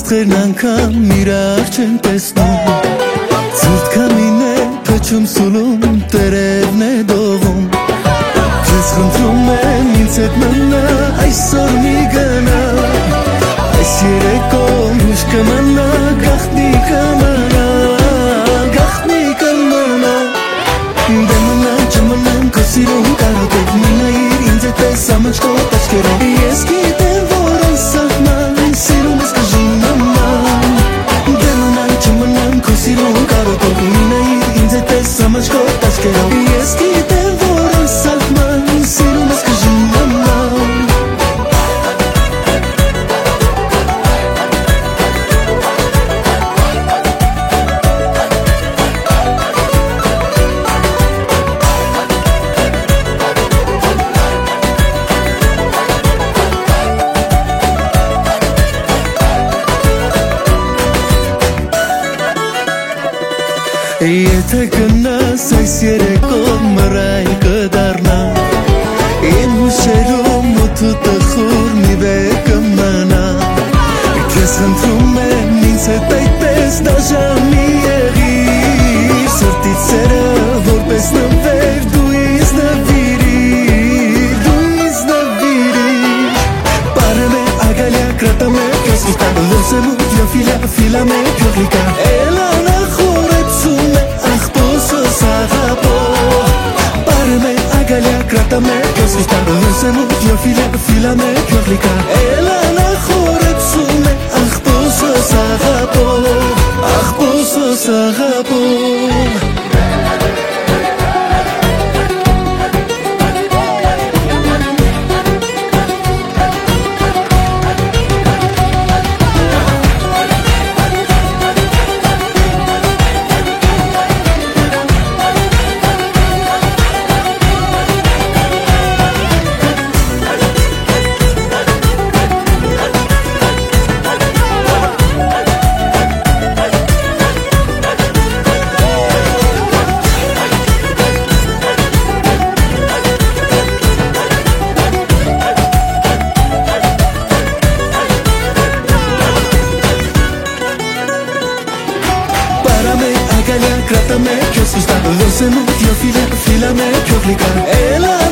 Աստղերն անգամ իրար չեն տեսնում Ձուրդ կամին է փչում սուլում տերևն է դողում Ձեզ խնդրում եմ ինձ հետ մնա այսօր մի գնա Այս երեկոն ուշ կմնա գախտնի կմնա Գախտնի կմնա Դե մնա չմնամ քո սիրուն կարոտով Մի նայիր ինձ հետ պես ամաչկոտ աչքերով Ես գիտեմ որ անսահման սիրում ես կժին նման Դե մնա չմնամ քո սիրուն կարոտով Մի նայիր ինձ հետ պես ամաչկոտ աչքերով Ես գիտեմ որ անսահման սիրում ես կժին նման Եթե գնաս այս երեկոն մռայլ կդառնա Իմ հուշերում մութու տխուր մի վեր կմնա Քեզ խնդրում եմ ինձ հետ այդպես դաժան մի եղիր Սրտից սերը որպես նվեր դու ինձ նվիրիր Դու ինձ նվիրիր Parame agalea crátame que os gusta Lo se murió fila me piorlica El anajoretsume achposo sagapo Parame agalea crátame que os gusta Lo se murió fila me piorlica El anajoretsume achposo sagapo Achposo sagapo Crátame, que os gusta, lo se murió, fila me piorlica.